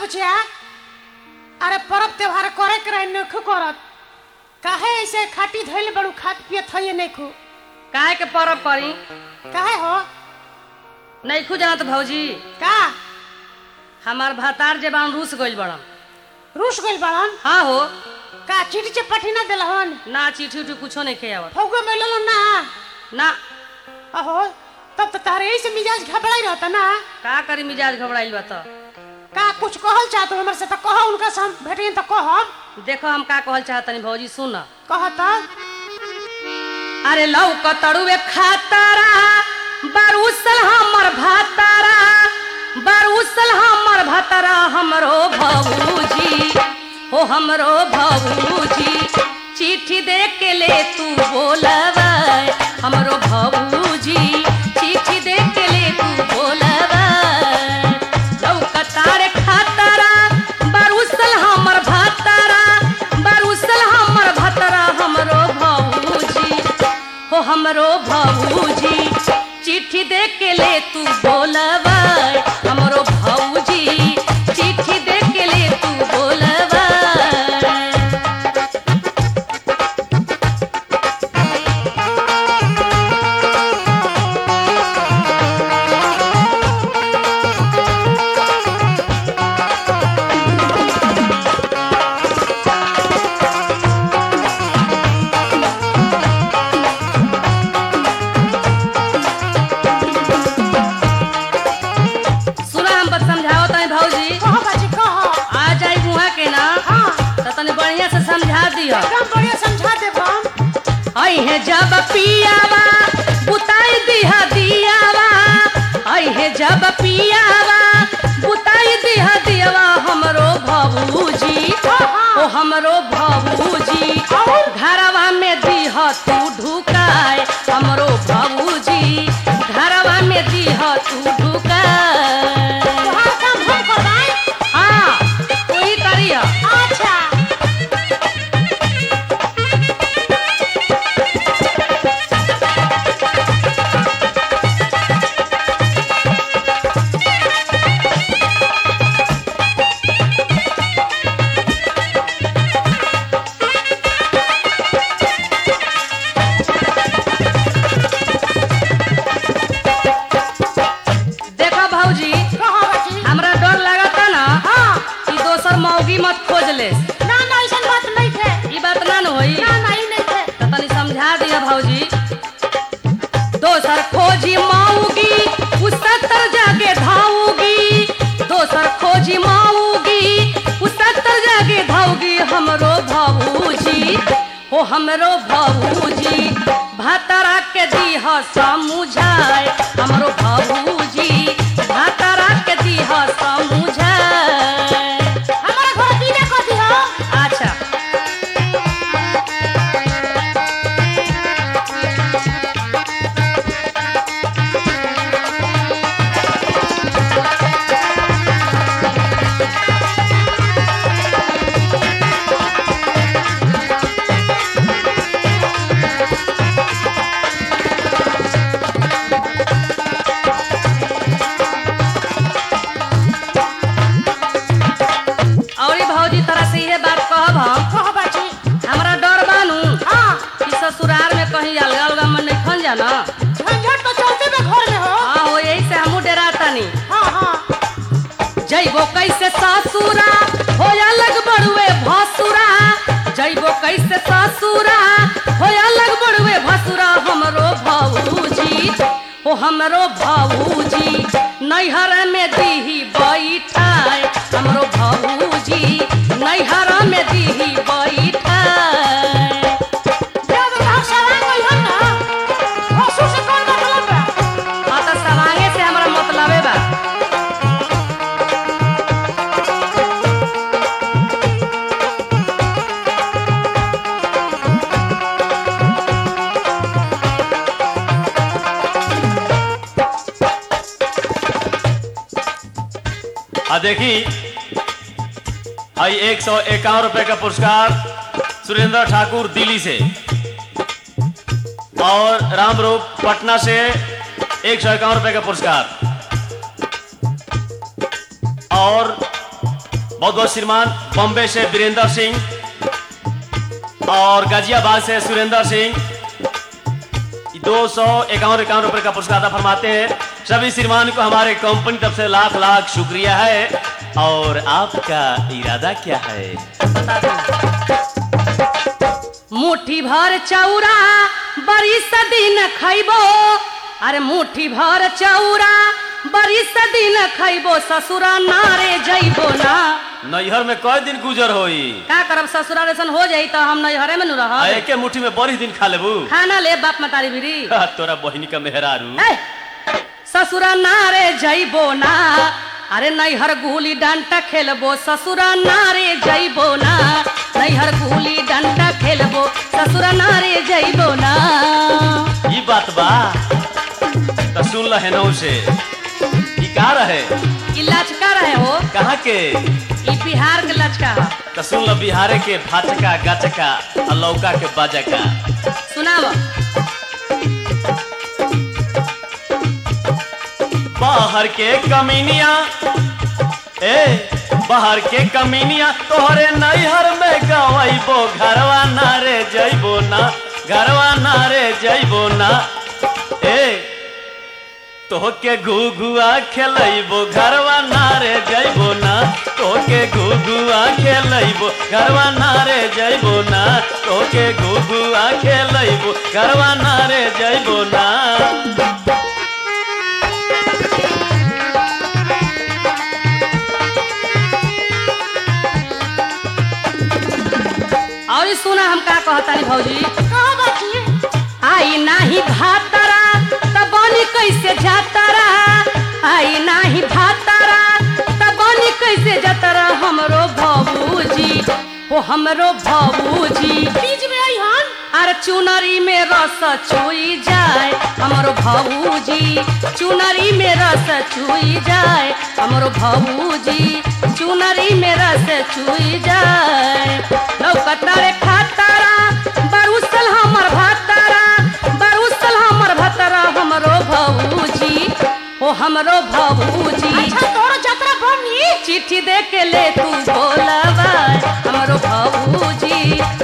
बुझिया अरे पर्व त्योहार करे के रहे नखु करत काहे ऐसे खाटी धइल बड़ू खात पियत हइए नखु काहे के परब करी काहे हो नहीं खु जानत भौजी का हमार भातार जे बान रूस गइल बड़न रूस गइल बाड़न हाँ हो का चिट्ठी चपठी ना देलहन ना चिट्ठी उठी कुछो नहीं खे आवत फौगो में लेलो ना ना अहो तब तो तारे ऐसे मिजाज घबराई रहता ना का करी मिजाज घबराइल बा त का कुछ कहल चाहत हमर से तो कहो उनका से हम भेटियन तो कहो देखो हम का कहल चाहतनी भौजी सुन कहत अरे लौक तड़ुए खातारा बरूसल हमर भातारा बरूसल हमर भातारा हमरो भौजी हो हमरो भौजी चिट्ठी दे के ले तू बोलबै हमरो भौजी चिट्ठी दे के ले तू बोलबै लौक तारे खातारा बरूसल हमर भातारा बरूसल हमर भातारा हमरो भौजी हो हमरो भौजी चिट्ठी दे के ले तू बोलबै हमरो भौजी चिट्ठी दे के ले तू बोलबै सुना हम बस समझाओ तनी भौजी कहो बाजी कहो आ जाई बुआ के ना हां त तनी बढ़िया से समझा दियो एकदम बढ़िया समझा देब हम आई है जब पियावा बुताई दिहा दियावा आई है जब पियावा बुताई दिहा दियावा हमरो भौजी ओ हमरो भौजी घरवा में दिह तू ढुकाए हमरो भौजी घरवा में दिह तू ढुकाए तोहार काम हम करबाई हाँ वही करिया अच्छा देखो भौजी कहो बाजी हमरा डर लगता ना हां कि दोसर मौगी मत खोज ले ना ना ऐसन बात नहीं थे ई बात ना न होई ना ना ई नहीं थे तो तनी समझा दिया भौजी दोसर खोजी माऊगी उस 70 जाके धाऊगी दोसर खोजी माऊगी उस 70 जाके धाऊगी हमरो भौजी ओ हमरो भौजी भातारा के दीह समझाए हमरो भौजी भातारा के दीह समझाए हमारा घर दीने को दियो अच्छा औरी भौजी तरह से ये बात कहब हम कहो बाजी हमरा डर बानू हां कि ससुराल में कहीं अलगा अलगा मन नहीं खन जाना झंझट तो चलते में घर में हो हाँ हो यही से हमू डरातानी हां हां जइबो कैसे ससुरा हो अलग बड़ुए भसुरा जइबो कैसे ससुरा हो अलग बड़ुए भसुरा हमरो भौजी ओ हमरो भौजी नैहर में दीही बैठाए हमरो भौजी नैहर में दीही बैठाए जब हम सवांग गइल हन ना हसू से कौन मतलब बा हाँ तो सवांगे से हमरा मतलबे बा देखी आई 151 रुपए का पुरस्कार सुरेंद्र ठाकुर दिल्ली से और रामरूप पटना से 151 रुपए का पुरस्कार और बहुत बहुत श्रीमान बॉम्बे से वीरेंद्र सिंह और गाजियाबाद से सुरेंद्र सिंह 251 रुपए का पुरस्कार अदा फरमाते हैं। सभी श्रीमान को हमारे कंपनी तरफ से लाख लाख शुक्रिया है। और आपका इरादा क्या है? बता दो। मुट्ठी भर चौरा बड़ी सदी न खैबो, अरे मुट्ठी भर चौरा बड़ी सदी न खैबो, ससुरा नारे जइबो ना। नैहर में कई दिन गुजर होई? का करब, ससुरा रेसन हो जाई तो हम नैहरे में नु रहब। एके मुट्ठी में बड़ी दिन खा लेबू? खाना ले बाप मतारी बिरी। तोरा बहिनी का मेहरारू। ससुरा नारे जइबो ना, अरे नैहर गुली डंटा खेलबो, ससुरा नारे जइबो ना। नैहर गुली डंटा खेलबो, ससुरा नारे जइबो ना। ई बात बा तो सुन ल हेनौ से। ई का रहे? ई लचका रहे हो। कहाँ के? ई बिहार के लचका है। तो सुन ल बिहारे के भाचका गचका और लौका के बाजका। सुनाव। बाहर के कमीनिया, बाहर के कमीनिया तोहरे नैहर में गवाइबो, घरवा नारे जइबो ना, घरवा नारे जइबो ना। तोहके घुघुआ खेलैबो, घरवा नारे जइबो ना। तोहके घुघुआ खेलैबो, घरवा नारे जइबो ना। तोहके घुघुआ खेलैबो, घरवा नारे जइबो ना। और सुना हम का कहतानी भौजी। कहो बाकी आई नाही भातारा त बनी कैसे जातारा, आई नाही भातारा त बनी कैसे जातारा। हमरो भौजी हो, हमरो भौजी बीच में आई हन। अरे चुनरी में रस चुई जाए, हमरो भौजी चुनरी में रस चुई जाए। हमरो भौजी चुनरी में रस चुई जाए। लौकता रे खातारा बरुसल हमर भातारा, बरुसल हमर भातारा। हमरो भौजी हो, हमरो भौजी। अच्छा तोरो जतरा बनी चिट्ठी दे के ले तू बोलबा, हमरो भौजी